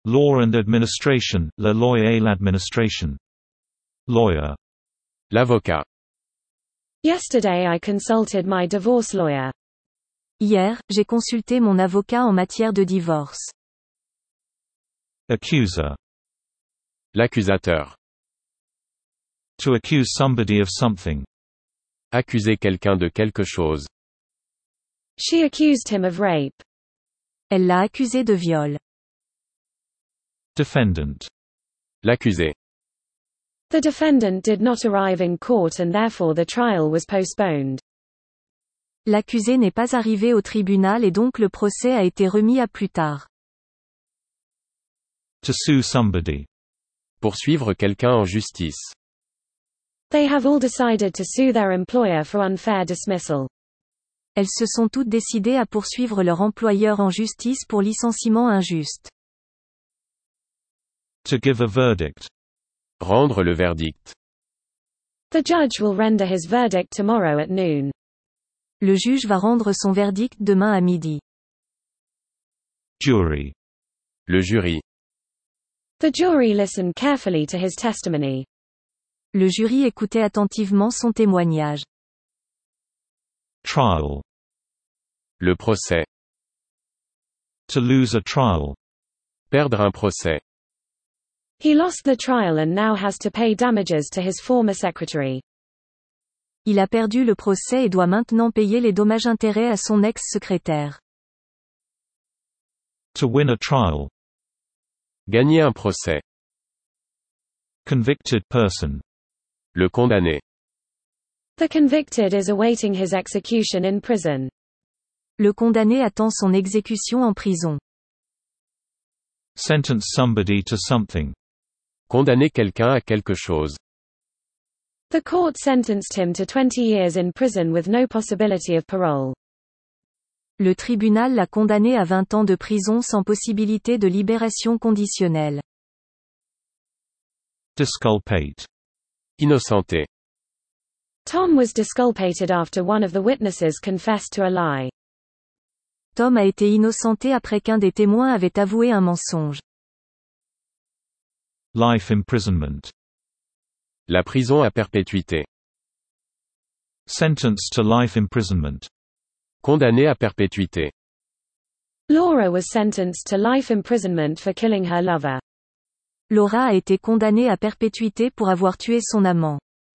Law and administration, la loi et l'administration. Lawyer. L'avocat. Yesterday I consulted my divorce lawyer. Hier, j'ai consulté mon avocat en matière de divorce. Accuser. L'accusateur. To accuse somebody of something. Accuser quelqu'un de quelque chose. She accused him of rape. Elle l'a accusé de viol. Defendant. L'accusé. The defendant did not arrive in court and therefore the trial was postponed. L'accusé n'est pas arrivé au tribunal et donc le procès a été remis à plus tard. To sue somebody. Poursuivre quelqu'un en justice. They have all decided to sue their employer for unfair dismissal. Elles se sont toutes décidées à poursuivre leur employeur en justice pour licenciement injuste. To give a verdict. Rendre le verdict. The judge will render his verdict tomorrow at noon. Le juge va rendre son verdict demain à midi. Jury. Le jury. The jury listened carefully to his testimony. Le jury écoutait attentivement son témoignage. Trial. Le procès. To lose a trial. Perdre un procès. He lost the trial and now has to pay damages to his former secretary. Il a perdu le procès et doit maintenant payer les dommages-intérêts à son ex-secrétaire. To win a trial. Gagner un procès. Convicted person. Le condamné. The convicted is awaiting his execution in prison. Le condamné attend son exécution en prison. Sentence somebody to something. Condamner quelqu'un à quelque chose. The court sentenced him to 20 years in prison with no possibility of parole. Le tribunal l'a condamné à 20 ans de prison sans possibilité de libération conditionnelle. Disculpate. Innocenté. Tom was disculpated after one of the witnesses confessed to a lie. Tom a été innocenté après qu'un des témoins avait avoué un mensonge. Life imprisonment. La prison à perpétuité. Sentenced to life imprisonment. Condamné à perpétuité. Laura was sentenced to life imprisonment for killing her lover. Laura a été condamnée à perpétuité pour avoir tué son amant.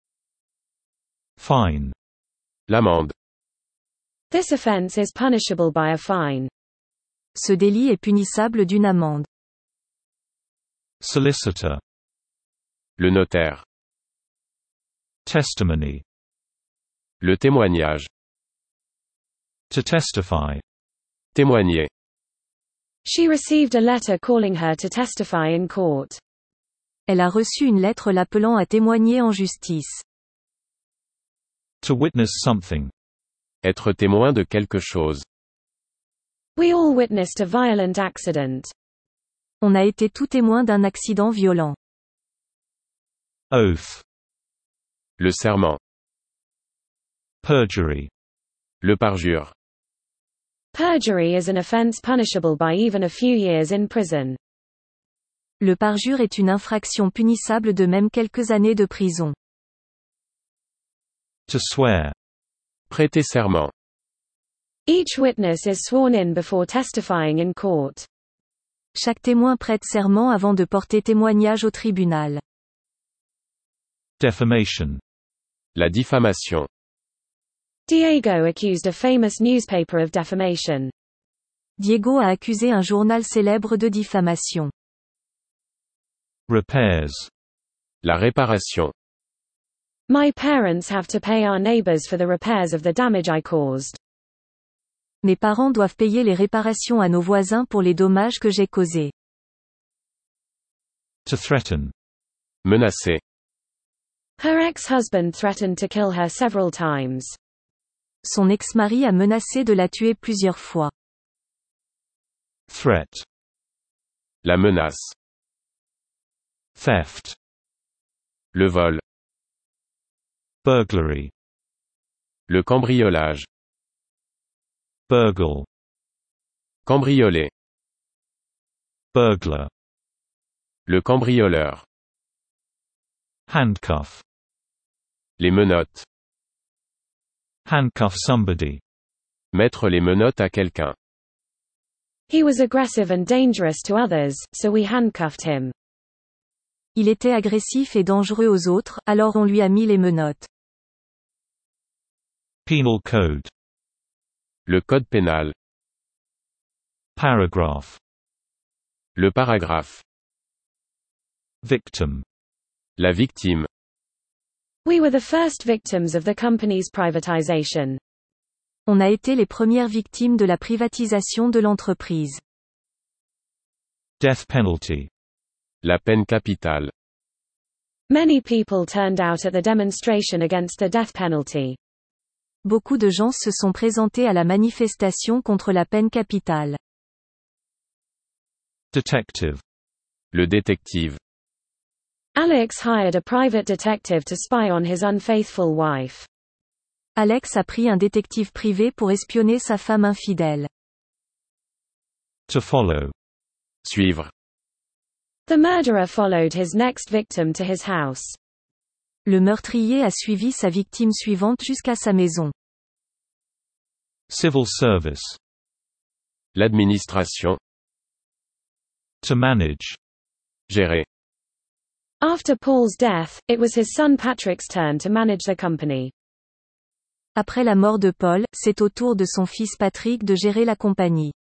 Fine. L'amende. This offense is punishable by a fine. Ce délit est punissable d'une amende. Solicitor. Le notaire. Testimony. Le témoignage. To testify. Témoigner. She received a letter calling her to testify in court. Elle a reçu une lettre l'appelant à témoigner en justice. To witness something. Être témoin de quelque chose. We all witnessed a violent accident. On a été tout témoin d'un accident violent. Oath. Le serment. Perjury. Le parjure. Perjury is an offense punishable by even a few years in prison. Le parjure est une infraction punissable de même quelques années de prison. To swear. Prêter serment. Each witness is sworn in before testifying in court. Chaque témoin prête serment avant de porter témoignage au tribunal. Defamation. La diffamation. Diego accused a famous newspaper of defamation. Diego a accusé un journal célèbre de diffamation. Repairs. La réparation. My parents have to pay our neighbors for the repairs of the damage I caused. Mes parents doivent payer les réparations à nos voisins pour les dommages que j'ai causés. To threaten. Menacer. Her ex-husband threatened to kill her several times. Son ex-mari a menacé de la tuer plusieurs fois. Threat. La menace. Theft. Le vol. Burglary. Le cambriolage. Burgle. Cambrioler. Burglar. Le cambrioleur. Handcuff. Les menottes. Handcuff somebody. Mettre les menottes à quelqu'un. He was aggressive and dangerous to others, so we handcuffed him. Il était agressif et dangereux aux autres, alors on lui a mis les menottes. Penal code. Le code pénal. Paragraph. Le paragraphe. Victim. La victime. We were the first victims of the company's privatization. On a été les premières victimes de la privatisation de l'entreprise. Death penalty. La peine capitale. Many people turned out at the demonstration against the death penalty. Beaucoup de gens se sont présentés à la manifestation contre la peine capitale. Detective. Le détective. Alex hired a private detective to spy on his unfaithful wife. Alex a pris un détective privé pour espionner sa femme infidèle. To follow. Suivre. The murderer followed his next victim to his house. Le meurtrier a suivi sa victime suivante jusqu'à sa maison. Civil service. L'administration. To manage. Gérer. After Paul's death, it was his son Patrick's turn to manage the company. Après la mort de Paul, c'est au tour de son fils Patrick de gérer la compagnie.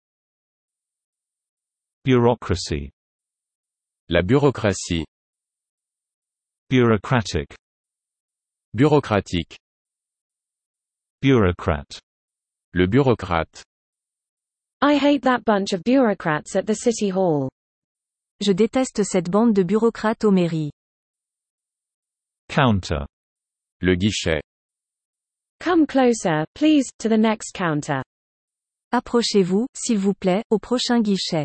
Bureaucracy. La bureaucratie. Bureaucratic. Bureaucratique. Bureaucrat. Le bureaucrate. I hate that bunch of bureaucrats at the city hall. Je déteste cette bande de bureaucrates aux mairies. Counter. Le guichet. Come closer, please, to the next counter. Approchez-vous, s'il vous plaît, au prochain guichet.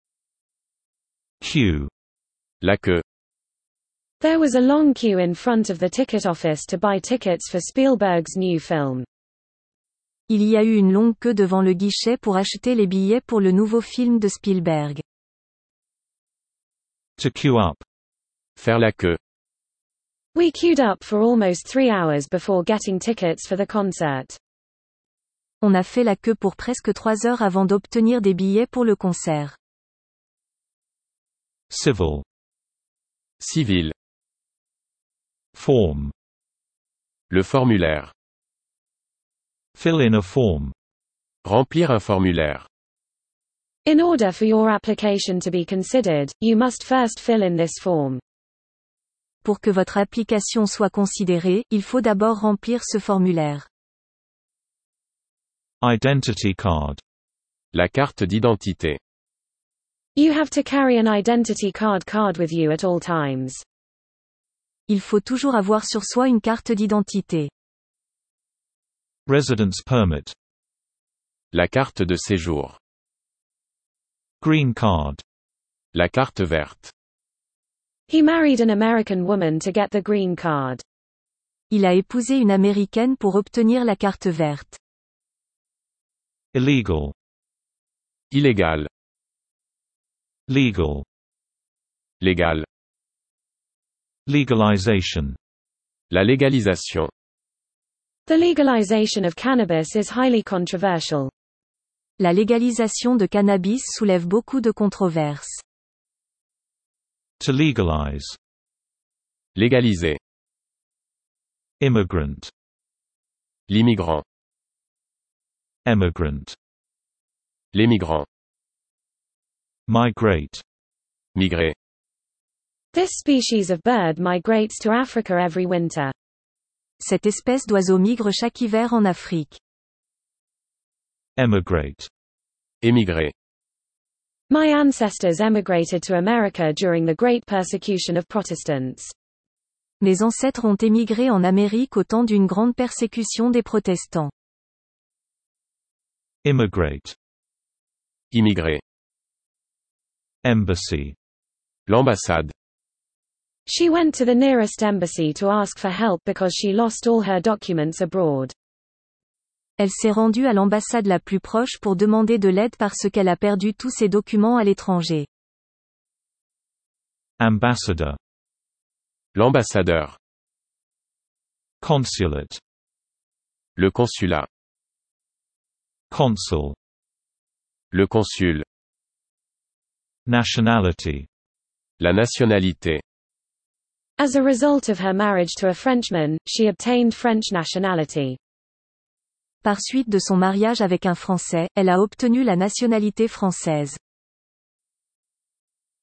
Queue. La queue. There was a long queue in front of the ticket office to buy tickets for Spielberg's new film. Il y a eu une longue queue devant le guichet pour acheter les billets pour le nouveau film de Spielberg. To queue up. Faire la queue. We queued up for almost 3 hours before getting tickets for the concert. On a fait la queue pour presque 3 heures avant d'obtenir des billets pour le concert. Civil. Civil. Form. Le formulaire. Fill in a form. Remplir un formulaire. In order for your application to be considered, you must first fill in this form. Pour que votre application soit considérée, il faut d'abord remplir ce formulaire. Identity card. La carte d'identité. You have to carry an identity card with you at all times. Il faut toujours avoir sur soi une carte d'identité. Residence permit. La carte de séjour. Green card. La carte verte. He married an American woman to get the green card. Il a épousé une Américaine pour obtenir la carte verte. Illegal. Illégal. Legal. Légal. Legalization. La légalisation. The legalization of cannabis is highly controversial. La légalisation de cannabis soulève beaucoup de controverses. To legalize. Légaliser. Immigrant. L'immigrant. Emigrant. L'émigrant. Migrate. Migrer. This species of bird migrates to Africa every winter. Cette espèce d'oiseau migre chaque hiver en Afrique. Emigrate. Émigrer. My ancestors emigrated to America during the Great Persecution of Protestants. Mes ancêtres ont émigré en Amérique au temps d'une grande persécution des protestants. Immigrate. Immigrer. Embassy. L'ambassade. She went to the nearest embassy to ask for help because she lost all her documents abroad. Elle s'est rendue à l'ambassade la plus proche pour demander de l'aide parce qu'elle a perdu tous ses documents à l'étranger. Ambassador. L'ambassadeur. Consulate. Le consulat. Consul. Le consul. Nationality. La nationalité. As a result of her marriage to a Frenchman, she obtained French nationality. Par suite de son mariage avec un Français, elle a obtenu la nationalité française.